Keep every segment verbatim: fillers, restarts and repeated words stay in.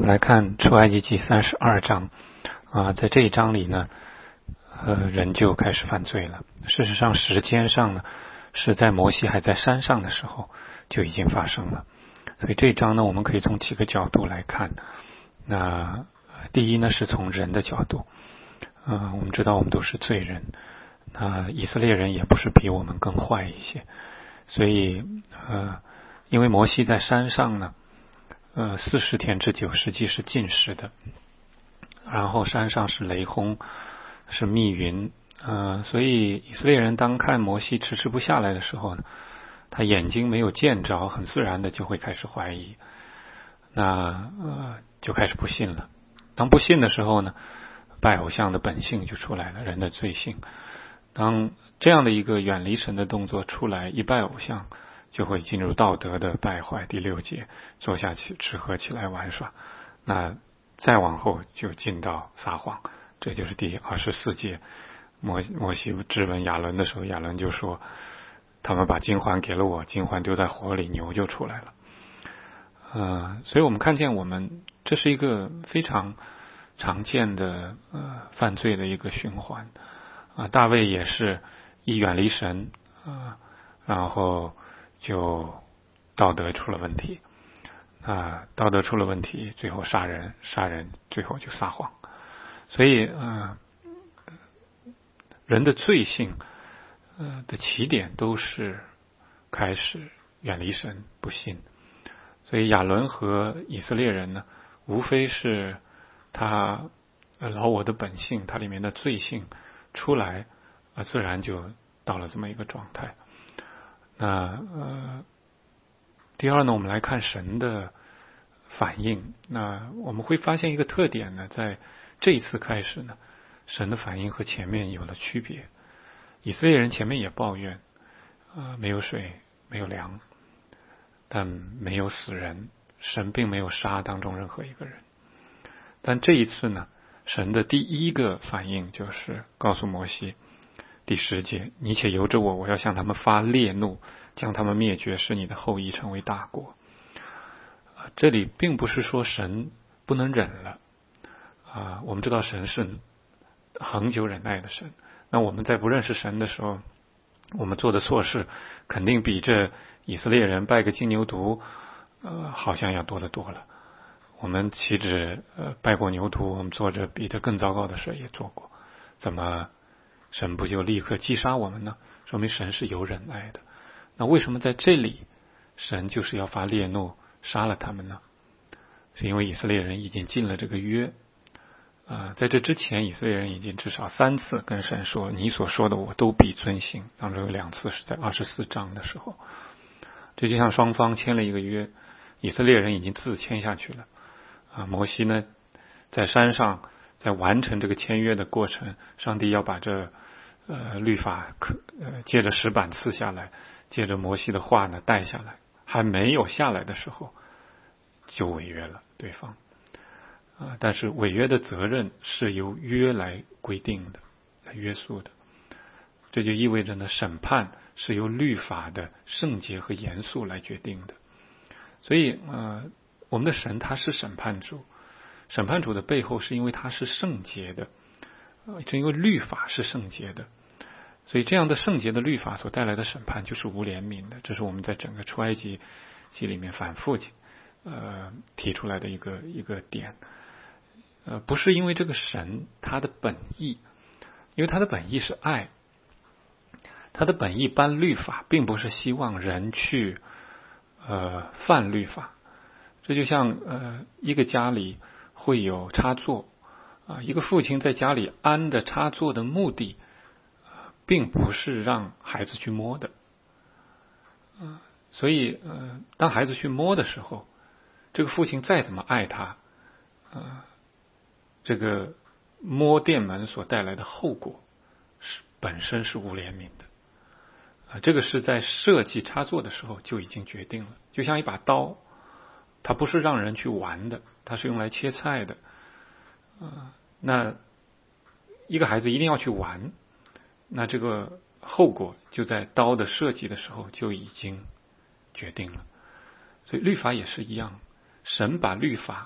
们来看出埃及记三十二章啊，在这一章里呢，呃，人就开始犯罪了。事实上，时间上呢，是在摩西还在山上的时候就已经发生了。所以这一章呢，我们可以从几个角度来看。那第一呢，是从人的角度，呃，我们知道我们都是罪人，那以色列人也不是比我们更坏一些，所以呃，因为摩西在山上呢。呃，四十天之久实际是禁食的，然后山上是雷轰，是密云，呃，所以以色列人当看摩西迟迟不下来的时候呢，他眼睛没有见着，很自然的就会开始怀疑，那呃就开始不信了。当不信的时候呢，拜偶像的本性就出来了，人的罪性。当这样的一个远离神的动作出来，一拜偶像，就会进入道德的败坏。第六节，坐下去吃喝起来玩耍，那再往后就进到撒谎，这就是第二十四节。摩摩西质问亚伦的时候，亚伦就说：“他们把金环给了我，金环丢在火里，牛就出来了。”呃，所以我们看见我们这是一个非常常见的呃犯罪的一个循环啊、呃。大卫也是一远离神啊、呃，然后就道德出了问题啊，道德出了问题，最后杀人，杀人，最后就撒谎。所以呃，人的罪性呃的起点都是开始远离神，不信。所以亚伦和以色列人呢，无非是他老我的本性，他里面的罪性出来，啊，自然就到了这么一个状态。那呃，第二呢，我们来看神的反应。那我们会发现一个特点呢，在这一次开始呢，神的反应和前面有了区别。以色列人前面也抱怨，呃，没有水，没有粮，但没有死人，神并没有杀当中任何一个人。但这一次呢，神的第一个反应就是告诉摩西，第十节，你且由着我，我要向他们发烈怒，将他们灭绝，使你的后裔成为大国。啊，这里并不是说神不能忍了啊，我们知道神是恒久忍耐的神。那我们在不认识神的时候，我们做的错事肯定比这以色列人拜个金牛犊呃好像要多得多了。我们岂止呃拜过牛犊，我们做着比这更糟糕的事也做过，怎么神不就立刻击杀我们呢？说明神是有忍耐的。那为什么在这里神就是要发烈怒杀了他们呢？是因为以色列人已经进了这个约啊、呃，在这之前以色列人已经至少三次跟神说，你所说的我都必遵行，当中有两次是在二十四章的时候。这就像双方签了一个约，以色列人已经字签下去了啊。摩西呢在山上在完成这个签约的过程，上帝要把这呃律法呃借着石板刺下来，借着摩西的话呢带下来，还没有下来的时候就违约了对方啊。但是违约的责任是由约来规定的，来约束的。这就意味着呢，审判是由律法的圣洁和严肃来决定的。所以呃，我们的神他是审判主，审判主的背后是因为他是圣洁的，呃，是因为律法是圣洁的。所以这样的圣洁的律法所带来的审判就是无怜悯的，这是我们在整个出埃及记里面反复呃提出来的一个一个点。呃，不是因为这个神他的本意，因为他的本意是爱。他的本意颁律法，并不是希望人去呃犯律法。这就像呃一个家里会有插座啊，一个父亲在家里安的插座的目的，呃、并不是让孩子去摸的。呃、所以呃当孩子去摸的时候，这个父亲再怎么爱他，呃这个摸电门所带来的后果是本身是无怜悯的。啊，这个是在设计插座的时候就已经决定了，就像一把刀，它不是让人去玩的，它是用来切菜的。啊，那一个孩子一定要去玩，那这个后果就在刀的设计的时候就已经决定了。所以律法也是一样，神把律法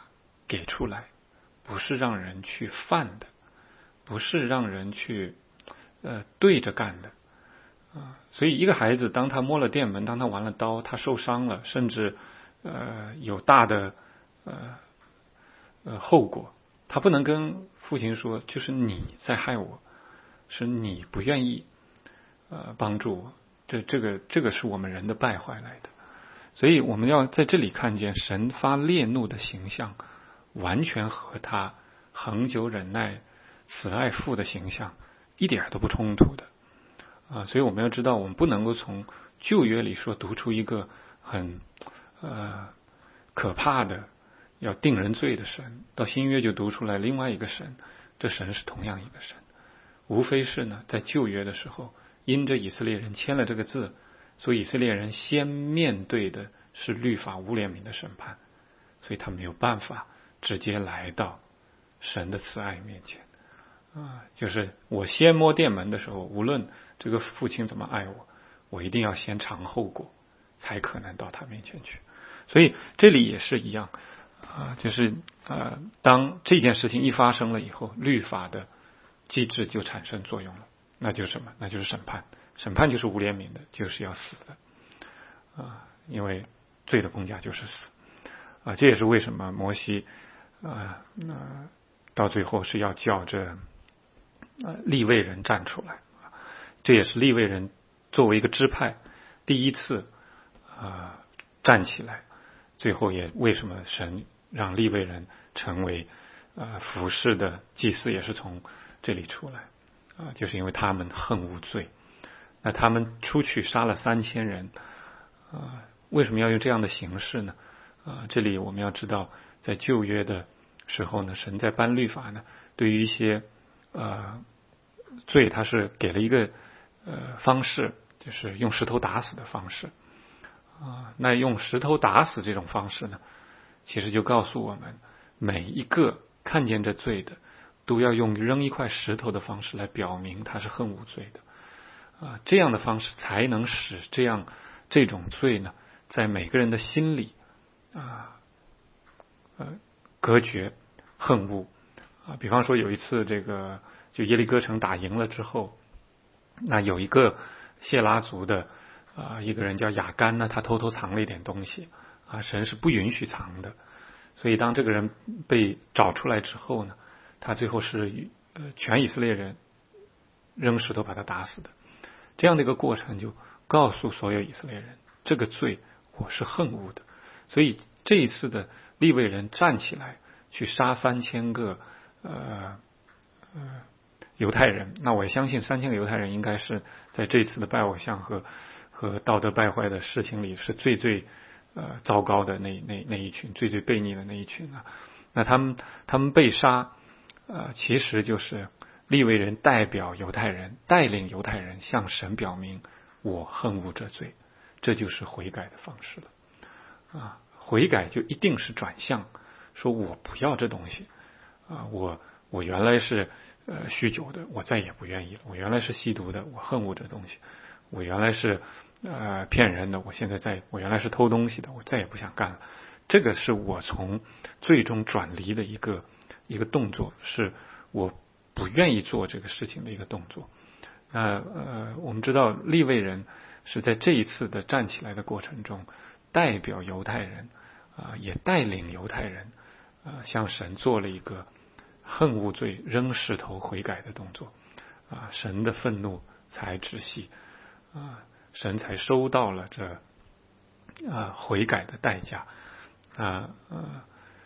给出来，不是让人去犯的，不是让人去呃对着干的啊。所以一个孩子当他摸了电门，当他玩了刀，他受伤了，甚至呃有大的呃呃后果，他不能跟父亲说就是你在害我，是你不愿意呃帮助我，这这个这个是我们人的败坏来的。所以我们要在这里看见神发烈怒的形象完全和他恒久忍耐慈爱父的形象一点都不冲突的啊。所以我们要知道，我们不能够从旧约里说读出一个很呃可怕的要定人罪的神，到新约就读出来另外一个神，这神是同样一个神，无非是呢在旧约的时候因着以色列人签了这个字，所以以色列人先面对的是律法无怜悯的审判，所以他没有办法直接来到神的慈爱面前啊。就是我先摸电门的时候，无论这个父亲怎么爱我，我一定要先尝后果，才可能到他面前去。所以这里也是一样啊，就是呃，当这件事情一发生了以后，律法的机制就产生作用了，那就是什么？那就是审判。审判就是无怜悯的，就是要死的啊，因为罪的工价就是死啊。这也是为什么摩西啊，那、呃、到最后是要叫这呃利未人站出来，这也是利未人作为一个支派第一次啊、呃、站起来。最后也为什么神让利未人成为呃服侍的祭司，也是从这里出来啊、呃，就是因为他们恨恶罪。那他们出去杀了三千人啊、呃，为什么要用这样的形式呢？啊、呃，这里我们要知道，在旧约的时候呢，神在颁律法呢，对于一些呃罪，他是给了一个呃方式，就是用石头打死的方式啊、呃。那用石头打死这种方式呢，其实就告诉我们，每一个看见这罪的，都要用扔一块石头的方式来表明他是恨恶罪的。啊，这样的方式才能使这样这种罪呢，在每个人的心里啊呃隔绝恨恶啊。比方说有一次这个就耶利哥城打赢了之后，那有一个谢拉族的啊一个人叫雅干呢，他偷偷藏了一点东西啊，神是不允许藏的，所以当这个人被找出来之后呢，他最后是呃全以色列人扔石头把他打死的。这样的一个过程就告诉所有以色列人，这个罪我是恨恶的。所以这一次的利未人站起来去杀三千个呃呃犹太人，那我相信三千个犹太人应该是在这次的拜偶像和和道德败坏的事情里是最最呃糟糕的那那那一群，最最悖逆的那一群啊。那他们他们被杀呃其实就是利未人代表犹太人，带领犹太人向神表明我恨恶这罪，这就是悔改的方式了啊！悔改就一定是转向，说我不要这东西啊！我我原来是呃酗酒的，我再也不愿意了；我原来是吸毒的，我恨恶这东西；我原来是呃骗人的，我现在再我原来是偷东西的，我再也不想干了。这个是我从最终转离的一个一个动作，是我不愿意做这个事情的一个动作。那呃，我们知道利未人是在这一次的站起来的过程中，代表犹太人啊、呃，也带领犹太人啊、呃，向神做了一个恨恶罪、扔石头悔改的动作啊、呃，神的愤怒才止息啊、呃，神才收到了这啊、呃、悔改的代价啊呃，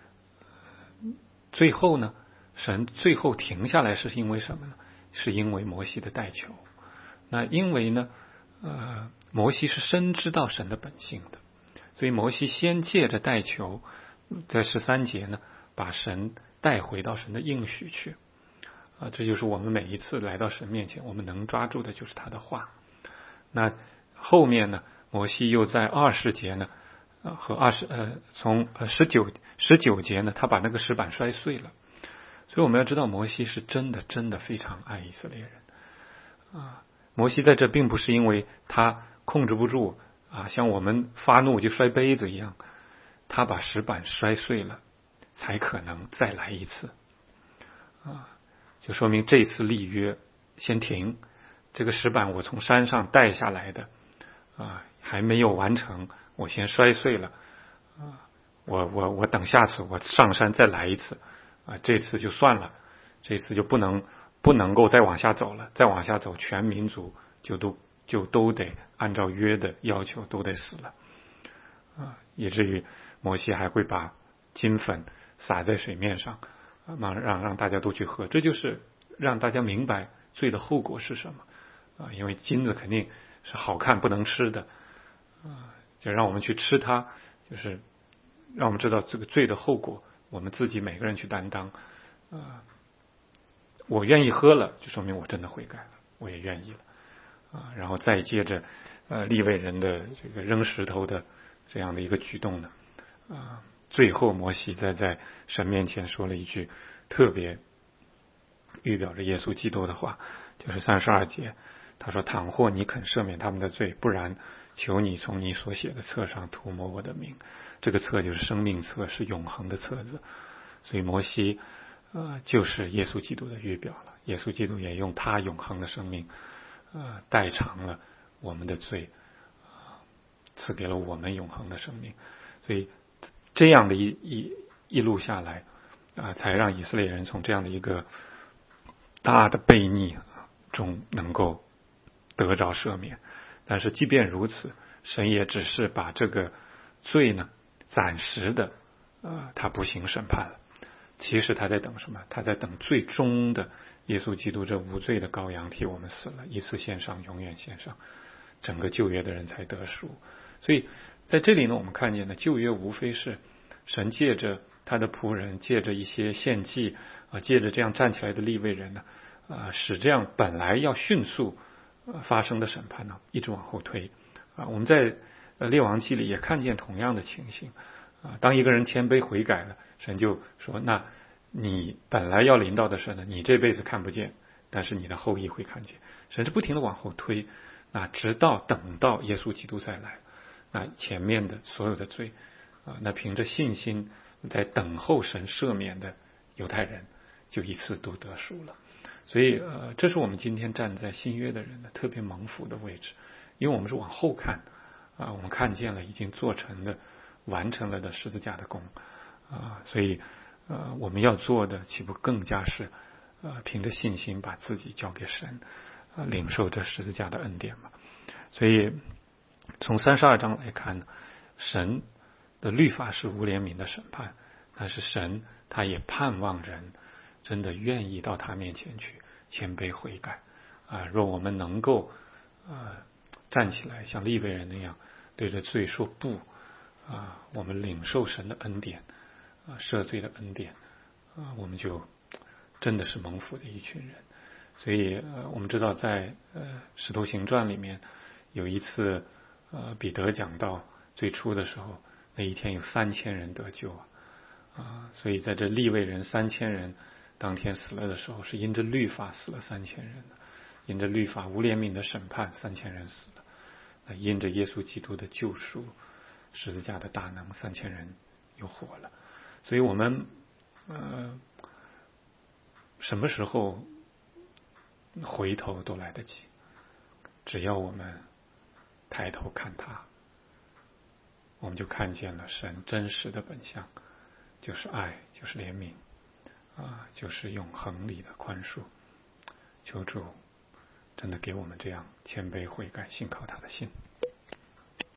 最后呢？神最后停下来是因为什么呢？是因为摩西的代求。那因为呢，呃，摩西是深知道神的本性的，所以摩西先借着代求，在十三节呢，把神带回到神的应许去。啊，这就是我们每一次来到神面前，我们能抓住的就是他的话。那后面呢，摩西又在二十节呢，呃，和二十呃，从呃十九十九节呢，他把那个石板摔碎了。所以我们要知道，摩西是真的真的非常爱以色列人啊。摩西在这并不是因为他控制不住啊，像我们发怒就摔杯子一样，他把石板摔碎了， 才可能再来一次啊，就说明这次立约先停，这个石板我从山上带下来的啊还没有完成，我先摔碎了啊，我我我等下次我上山再来一次啊，这次就算了，这次就不能不能够再往下走了，再往下走全民族就都就都得按照约的要求都得死了啊，以至于摩西还会把金粉撒在水面上啊，让让让大家都去喝，这就是让大家明白罪的后果是什么啊，因为金子肯定是好看不能吃的啊，就让我们去吃它，就是让我们知道这个罪的后果，我们自己每个人去担当啊。我愿意喝了，就说明我真的悔改了，我也愿意了啊。然后再接着呃利未人的这个扔石头的这样的一个举动呢啊，最后摩西在在神面前说了一句特别预表着耶稣基督的话，就是三十二节，他说：“倘或你肯赦免他们的罪，不然求你从你所写的册上涂抹我的名。”这个册就是生命册，是永恒的册子。所以摩西呃就是耶稣基督的预表了。耶稣基督也用他永恒的生命呃代偿了我们的罪，赐给了我们永恒的生命。所以这样的一一一路下来啊、呃，才让以色列人从这样的一个大的悖逆中能够得着赦免。但是即便如此，神也只是把这个罪呢暂时的呃他不行审判了。其实他在等什么？他在等最终的耶稣基督这无罪的羔羊替我们死了，一次献上，永远献上，整个旧约的人才得赎。所以在这里呢，我们看见呢，旧约无非是神借着他的仆人，借着一些献祭啊，借着这样站起来的利未人呢，啊，使这样本来要迅速发生的审判呢，一直往后推啊。我们在呃列王记里也看见同样的情形啊。当一个人谦卑悔改了，神就说：“那你本来要临到的事呢，你这辈子看不见，但是你的后裔会看见。”神是不停的往后推，那直到等到耶稣基督再来，那前面的所有的罪啊，那凭着信心在等候神赦免的犹太人，就一次都得赎了。所以呃，这是我们今天站在新约的人的特别蒙福的位置，因为我们是往后看啊，我们看见了已经做成的、完成了的十字架的功啊，所以呃，我们要做的岂不更加是呃，凭着信心把自己交给神啊，领受这十字架的恩典嘛。所以从三十二章来看呢，神的律法是无怜悯的审判，但是神他也盼望人真的愿意到他面前去谦卑悔改啊！若我们能够呃站起来像利未人那样对着罪说不啊，我们领受神的恩典啊，赦罪的恩典啊，我们就真的是蒙福的一群人。所以呃，我们知道在呃《使徒行传》里面有一次呃彼得讲到最初的时候，那一天有三千人得救啊啊，所以在这利未人三千人当天死了的时候，是因着律法死了三千人的，因着律法无怜悯的审判，三千人死了。那因着耶稣基督的救赎，十字架的大能，三千人又活了。所以我们呃什么时候回头都来得及，只要我们抬头看他，我们就看见了神真实的本相，就是爱，就是怜悯啊，就是永恒里的宽恕。求主真的给我们这样谦卑悔改信靠他的心。